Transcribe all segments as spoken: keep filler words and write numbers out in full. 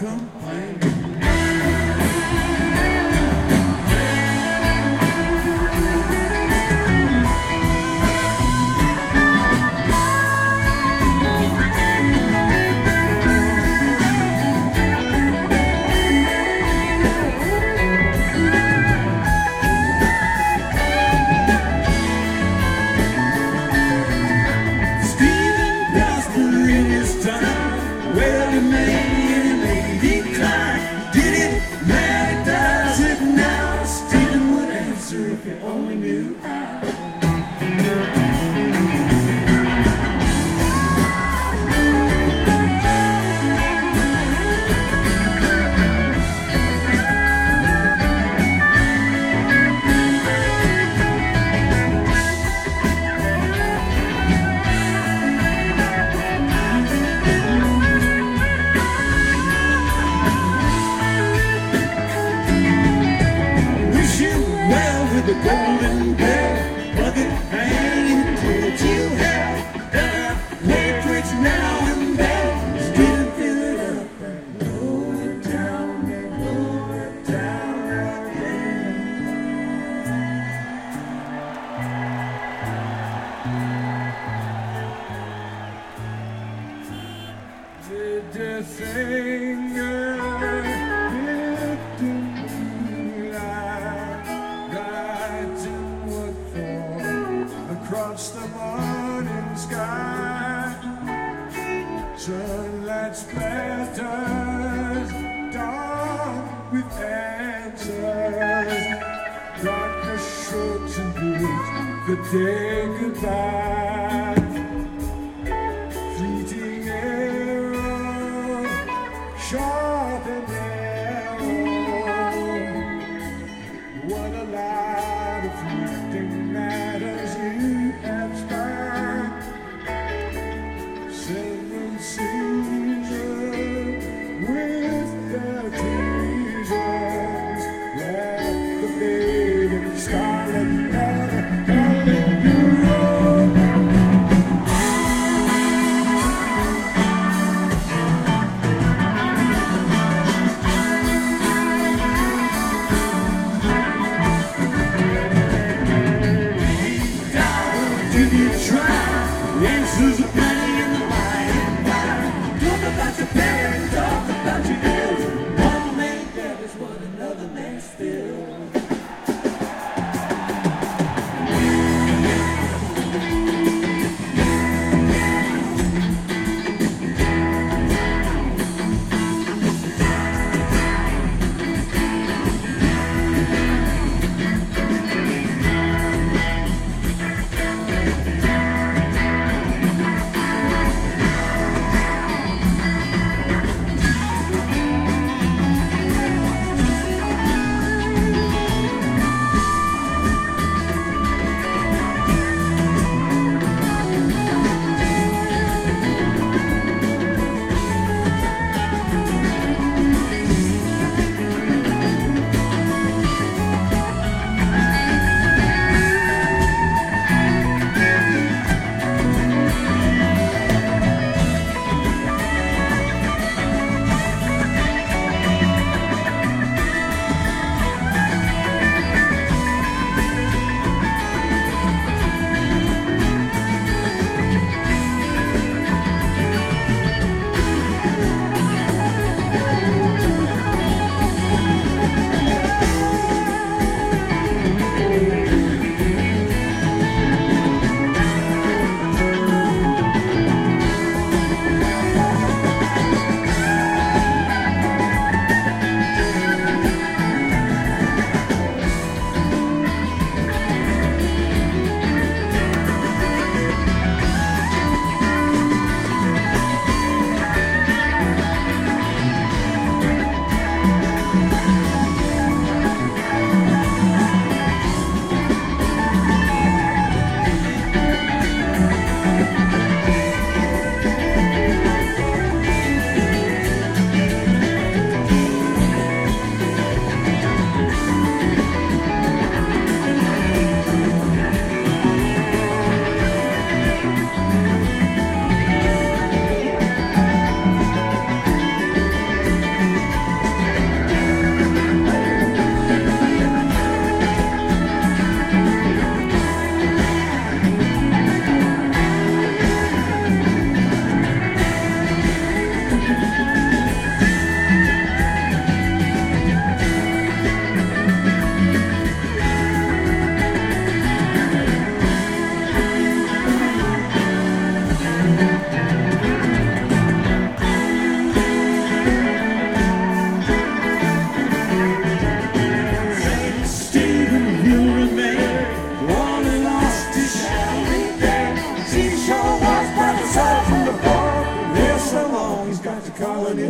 complaining. Well, you made it, made decline. Did it matter? Does it now? Stephen would answer if you only knew how. The golden bell, plug it, hang it till you have done. Matrix now and then, still fill it up and roll it down and roll it down again. Did the singer across the morning sky, sunlight splatters, dark with answers, darkness sure to bid the day goodbye. Fleeting arrow, sharp and narrow, what a lot of fleeting matters you have spent. Seven seasons with their teasers, like the fading scarlet letter calling you home.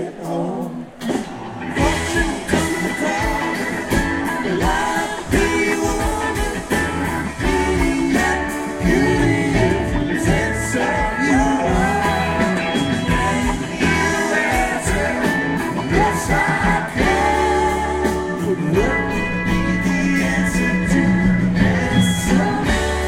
it home. Fortune comes to call, life be woman, feeling that beauty is inside you are. Can you answer? Yes, I can. But what would be the answer to this song?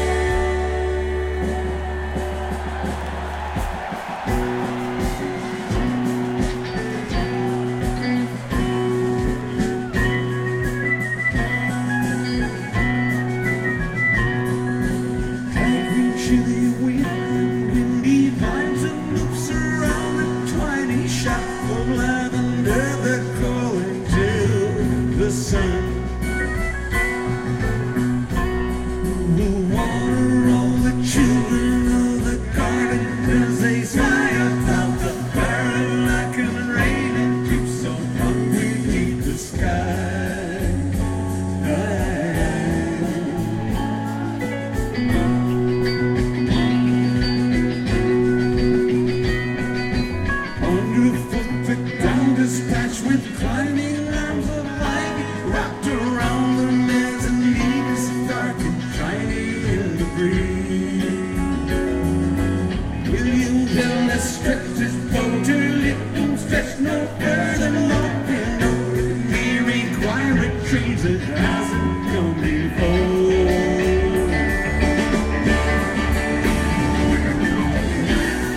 Chilly wind, windy vines and loops around the tiny shop of lavender that calling to the sun. The water, all the children of the garden as they sigh about the barrel like a rain and keeps so hungry beneath the sky. Dispatch with climbing arms of light wrapped around the mezzanine, dark and shiny in the breeze. William Bell stretched his bow till it can stretch no further north, and no, we require a trees that hasn't come before.